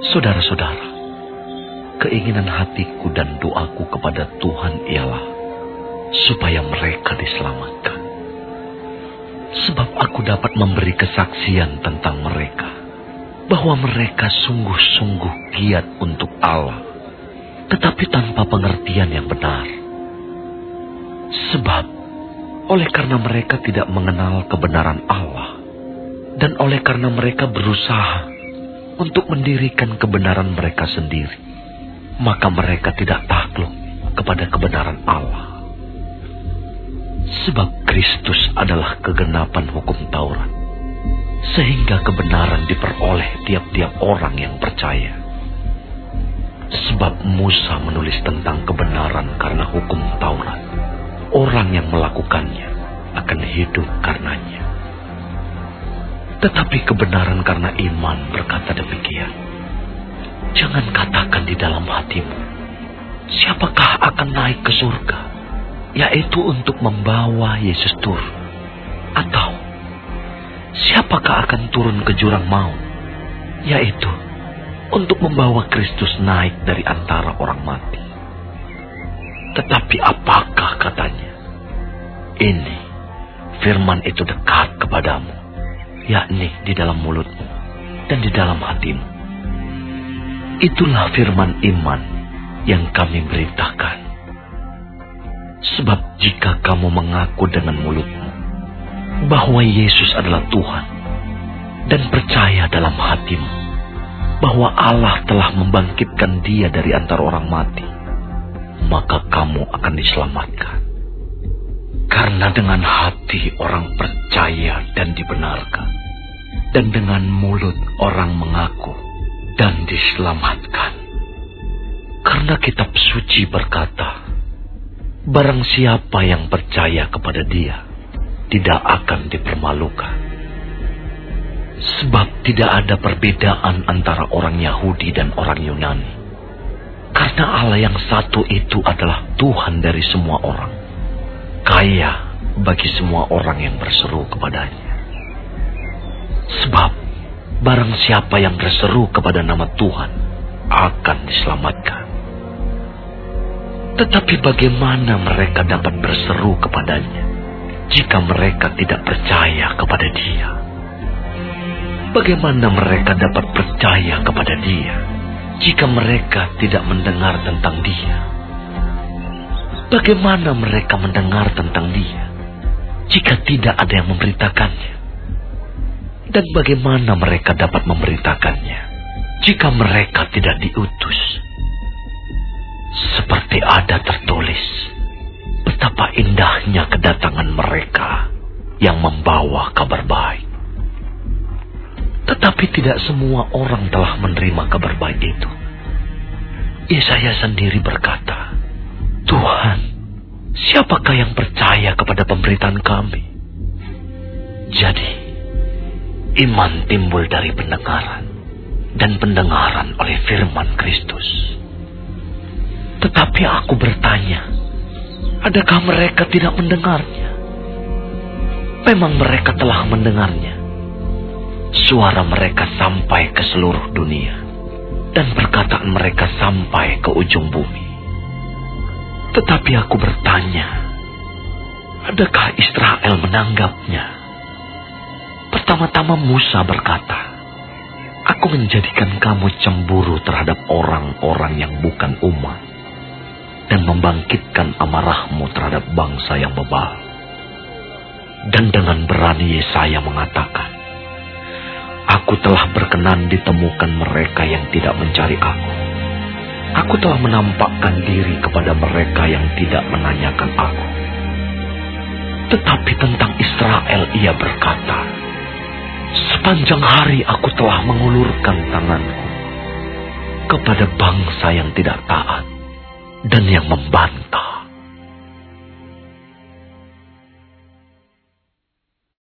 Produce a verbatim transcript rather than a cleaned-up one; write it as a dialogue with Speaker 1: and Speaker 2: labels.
Speaker 1: Saudara-saudara, keinginan hatiku dan doaku kepada Tuhan ialah supaya mereka diselamatkan. Sebab aku dapat memberi kesaksian tentang mereka, bahwa mereka sungguh-sungguh giat untuk Allah, tetapi tanpa pengertian yang benar. Sebab oleh karena mereka tidak mengenal kebenaran Allah, dan oleh karena mereka berusaha untuk mendirikan kebenaran mereka sendiri, maka mereka tidak takluk kepada kebenaran Allah. Sebab Kristus adalah kegenapan hukum Taurat, sehingga kebenaran diperoleh tiap-tiap orang yang percaya. Sebab Musa menulis tentang kebenaran karena hukum Taurat. Orang yang melakukannya akan hidup karenanya. Tetapi kebenaran karena iman berkata demikian. Jangan katakan di dalam hatimu, siapakah akan naik ke surga, yaitu untuk membawa Yesus turun. Atau, siapakah akan turun ke jurang maut, yaitu untuk membawa Kristus naik dari antara orang mati. Tetapi apakah katanya? Ini, firman itu dekat kepadamu, yakni di dalam mulutmu dan di dalam hatimu. Itulah firman iman yang kami beritakan. Sebab jika kamu mengaku dengan mulutmu bahwa Yesus adalah Tuhan, dan percaya dalam hatimu bahwa Allah telah membangkitkan Dia dari antara orang mati, maka kamu akan diselamatkan. Karena dengan hati orang percaya dan dibenarkan, dan dengan mulut orang mengaku dan diselamatkan. Karena kitab suci berkata, barang siapa yang percaya kepada Dia tidak akan dipermalukan. Sebab tidak ada perbedaan antara orang Yahudi dan orang Yunani. Karena Allah yang satu itu adalah Tuhan dari semua orang, kaya bagi semua orang yang berseru kepadanya. Sebab barang siapa yang berseru kepada nama Tuhan akan diselamatkan. Tetapi bagaimana mereka dapat berseru kepadanya jika mereka tidak percaya kepada Dia? Bagaimana mereka dapat percaya kepada Dia jika mereka tidak mendengar tentang Dia? Bagaimana mereka mendengar tentang Dia jika tidak ada yang memberitakannya? Dan bagaimana mereka dapat memberitakannya jika mereka tidak diutus? Seperti ada tertulis, betapa indahnya kedatangan mereka yang membawa kabar baik. Tetapi tidak semua orang telah menerima kabar baik itu. Yesaya sendiri berkata, Tuhan, siapakah yang percaya kepada pemberitaan kami? Jadi, iman timbul dari pendengaran, dan pendengaran oleh firman Kristus. Tetapi aku bertanya, adakah mereka tidak mendengarnya? Memang mereka telah mendengarnya. Suara mereka sampai ke seluruh dunia, dan perkataan mereka sampai ke ujung bumi. Tetapi aku bertanya, adakah Israel menanggapnya? Pertama-tama Musa berkata, aku menjadikan kamu cemburu terhadap orang-orang yang bukan umat, dan membangkitkan amarahmu terhadap bangsa yang bebal. Dan dengan berani Yesaya mengatakan, aku telah berkenan ditemukan mereka yang tidak mencari aku. Aku telah menampakkan diri kepada mereka yang tidak menanyakan aku. Tetapi tentang Israel ia berkata, sepanjang hari aku telah mengulurkan tanganku kepada bangsa yang tidak taat dan yang membantah.